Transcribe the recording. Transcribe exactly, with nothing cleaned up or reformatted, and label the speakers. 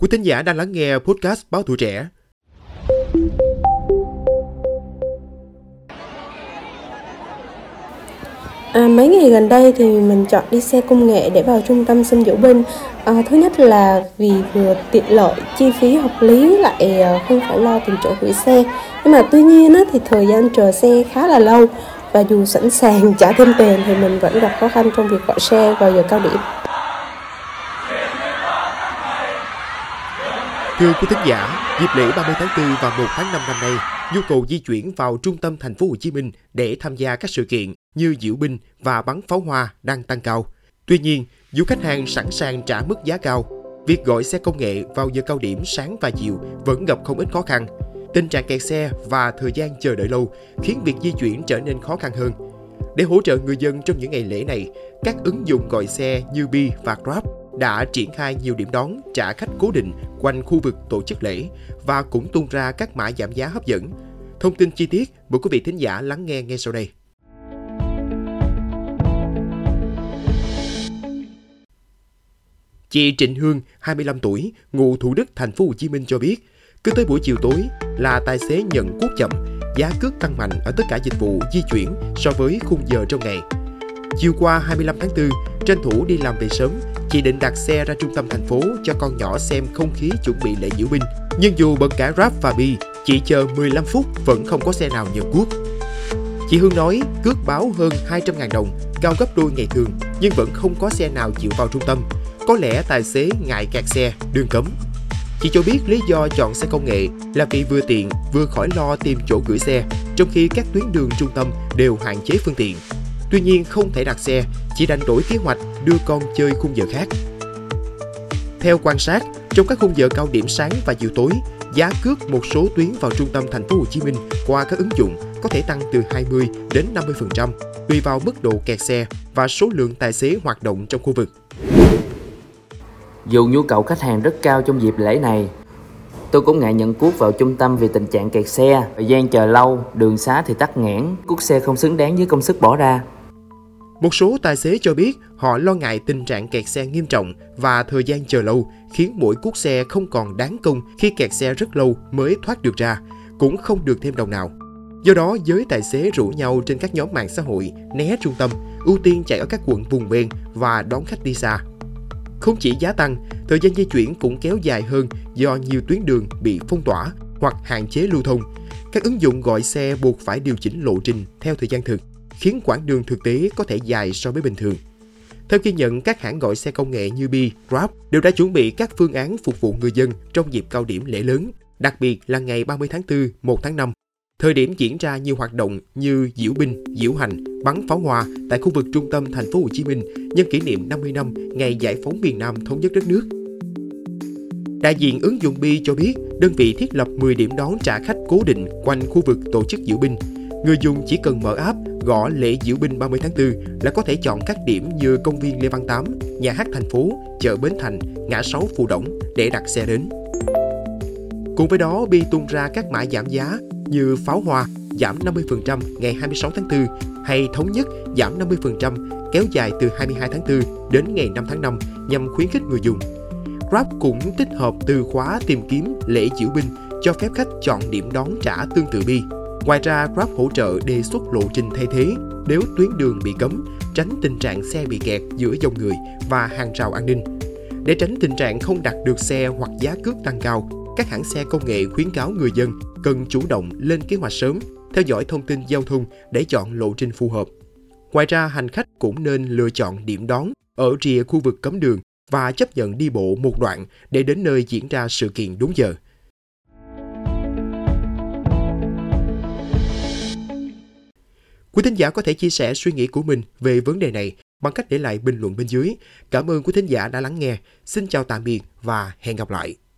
Speaker 1: Quý thính giả đang lắng nghe podcast Báo Tuổi Trẻ.
Speaker 2: À, mấy ngày gần đây thì mình chọn đi xe công nghệ để vào trung tâm xin diễu binh. À, thứ nhất là vì vừa tiện lợi, chi phí hợp lý, lại không phải lo tìm chỗ gửi xe. Nhưng mà tuy nhiên á, thì thời gian chờ xe khá là lâu, và dù sẵn sàng trả thêm tiền thì mình vẫn gặp khó khăn trong việc gọi xe vào giờ cao điểm.
Speaker 1: Thưa quý thính giả, dịp lễ ba mươi tháng tư và một tháng năm năm nay, nhu cầu di chuyển vào trung tâm thành phố Hồ Chí Minh để tham gia các sự kiện như diễu binh và bắn pháo hoa đang tăng cao. Tuy nhiên, dù khách hàng sẵn sàng trả mức giá cao, việc gọi xe công nghệ vào giờ cao điểm sáng và chiều vẫn gặp không ít khó khăn. Tình trạng kẹt xe và thời gian chờ đợi lâu khiến việc di chuyển trở nên khó khăn hơn. Để hỗ trợ người dân trong những ngày lễ này, các ứng dụng gọi xe như Bi và Grab đã triển khai nhiều điểm đón trả khách cố định quanh khu vực tổ chức lễ và cũng tung ra các mã giảm giá hấp dẫn. Thông tin chi tiết mời quý vị thính giả lắng nghe ngay sau đây. Chị Trịnh Hương, hai mươi lăm tuổi, ngụ Thủ Đức, thành phố Hồ Chí Minh cho biết, cứ tới buổi chiều tối là tài xế nhận cuốc chậm, giá cước tăng mạnh ở tất cả dịch vụ di chuyển so với khung giờ trong ngày. Chiều qua hai mươi lăm tháng tư, tranh thủ đi làm về sớm, chị định đặt xe ra trung tâm thành phố cho con nhỏ xem không khí chuẩn bị lễ diễu binh. Nhưng dù bật cả Grab và Bi, chị chờ mười lăm phút vẫn không có xe nào nhận cuốc. Chị Hương nói cước báo hơn hai trăm nghìn đồng, cao gấp đôi ngày thường, nhưng vẫn không có xe nào chịu vào trung tâm. Có lẽ tài xế ngại kẹt xe, đường cấm. Chị cho biết lý do chọn xe công nghệ là vì vừa tiện, vừa khỏi lo tìm chỗ gửi xe, trong khi các tuyến đường trung tâm đều hạn chế phương tiện. Tuy nhiên không thể đặt xe, chị đành đổi kế hoạch đưa con chơi khung giờ khác. Theo quan sát, trong các khung giờ cao điểm sáng và chiều tối, giá cước một số tuyến vào trung tâm thành phố Hồ Chí Minh qua các ứng dụng có thể tăng từ hai mươi đến năm mươi phần trăm tùy vào mức độ kẹt xe và số lượng tài xế hoạt động trong khu vực.
Speaker 3: Dù nhu cầu khách hàng rất cao trong dịp lễ này, tôi cũng ngại nhận cuốc vào trung tâm vì tình trạng kẹt xe, thời gian chờ lâu, đường xá thì tắc nghẽn, cuốc xe không xứng đáng với công sức bỏ ra.
Speaker 1: Một số tài xế cho biết họ lo ngại tình trạng kẹt xe nghiêm trọng và thời gian chờ lâu khiến mỗi cuốc xe không còn đáng công khi kẹt xe rất lâu mới thoát được ra, cũng không được thêm đồng nào. Do đó, giới tài xế rủ nhau trên các nhóm mạng xã hội né trung tâm, ưu tiên chạy ở các quận vùng ven và đón khách đi xa. Không chỉ giá tăng, thời gian di chuyển cũng kéo dài hơn do nhiều tuyến đường bị phong tỏa hoặc hạn chế lưu thông. Các ứng dụng gọi xe buộc phải điều chỉnh lộ trình theo thời gian thực, khiến quãng đường thực tế có thể dài so với bình thường. Theo ghi nhận, các hãng gọi xe công nghệ như Bi, Grab đều đã chuẩn bị các phương án phục vụ người dân trong dịp cao điểm lễ lớn, đặc biệt là ngày ba mươi tháng tư, một tháng năm. Thời điểm diễn ra nhiều hoạt động như diễu binh, diễu hành, bắn pháo hoa tại khu vực trung tâm thành phố Hồ Chí Minh nhân kỷ niệm năm mươi năm ngày giải phóng miền Nam thống nhất đất nước. Đại diện ứng dụng Bi cho biết, đơn vị thiết lập mười điểm đón trả khách cố định quanh khu vực tổ chức diễu binh. Người dùng chỉ cần mở app, gõ lễ diễu binh ba mươi tháng tư là có thể chọn các điểm như công viên Lê Văn Tám, nhà hát thành phố, chợ Bến Thành, ngã sáu Phù Đổng để đặt xe đến. Cùng với đó, Bi tung ra các mã giảm giá như pháo hoa giảm năm mươi phần trăm ngày hai mươi sáu tháng tư hay thống nhất giảm năm mươi phần trăm kéo dài từ hai mươi hai tháng tư đến ngày năm tháng năm nhằm khuyến khích người dùng. Grab cũng tích hợp từ khóa tìm kiếm lễ diễu binh cho phép khách chọn điểm đón trả tương tự Bi. Ngoài ra, Grab hỗ trợ đề xuất lộ trình thay thế nếu tuyến đường bị cấm, tránh tình trạng xe bị kẹt giữa dòng người và hàng rào an ninh. Để tránh tình trạng không đặt được xe hoặc giá cước tăng cao, các hãng xe công nghệ khuyến cáo người dân cần chủ động lên kế hoạch sớm, theo dõi thông tin giao thông để chọn lộ trình phù hợp. Ngoài ra, hành khách cũng nên lựa chọn điểm đón ở rìa khu vực cấm đường và chấp nhận đi bộ một đoạn để đến nơi diễn ra sự kiện đúng giờ. Quý thính giả có thể chia sẻ suy nghĩ của mình về vấn đề này bằng cách để lại bình luận bên dưới. Cảm ơn quý thính giả đã lắng nghe. Xin chào tạm biệt và hẹn gặp lại.